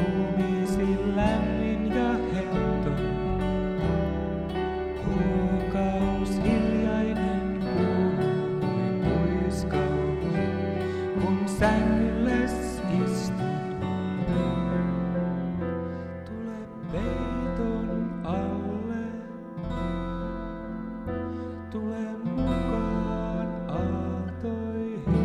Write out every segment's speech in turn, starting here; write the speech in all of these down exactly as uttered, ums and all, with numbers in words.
ruumiisi lämmin ja hetto. Huokaus hiljainen kuuluu kuin puiskaus, kun sängylles istun. Tule peiton alle, tule mukaan aaltoihin.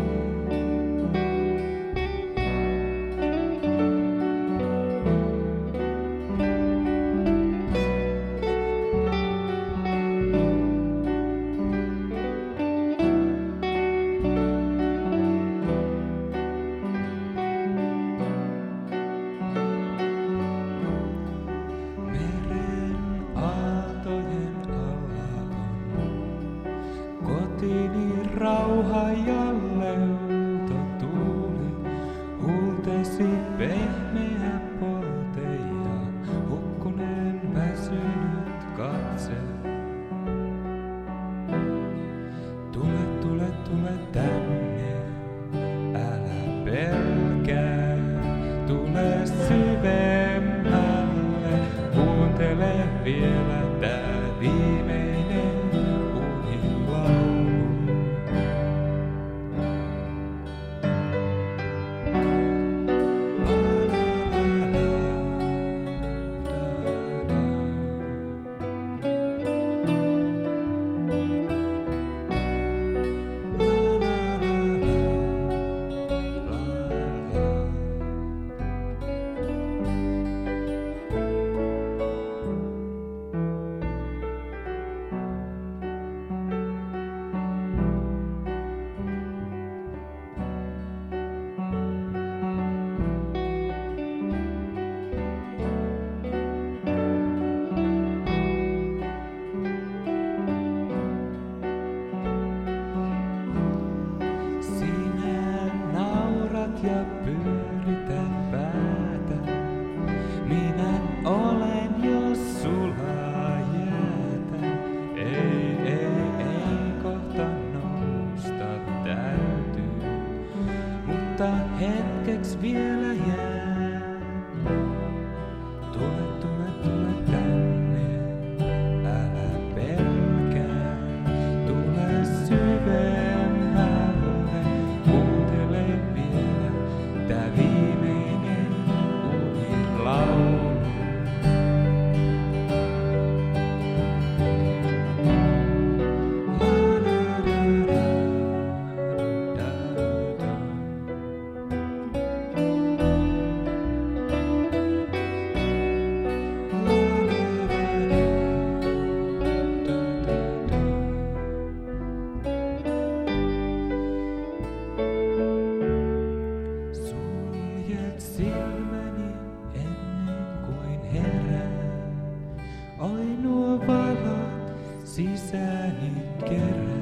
Kotini rauha ja leuto tuuli, huultesi pehmeä polte ja hukkunen väsynyt katse. Tule, tule, tule tänne, älä pelkää, tule syvemmälle, kuuntele vielä tää viimeinen unilaulu. Ja pyörität päätä, minä olen jos sulaa jäätä. Ei, ei, ei, kohta nousta täytyy, mutta hetkeks vielä jää. Tule, tule, tule tänne, älä pelkää, tule syvemmälle, kuuntele vielä tää viimeinen unilaulu. Silmäni ennen kuin herään, oi nuo valot sisääni kerää.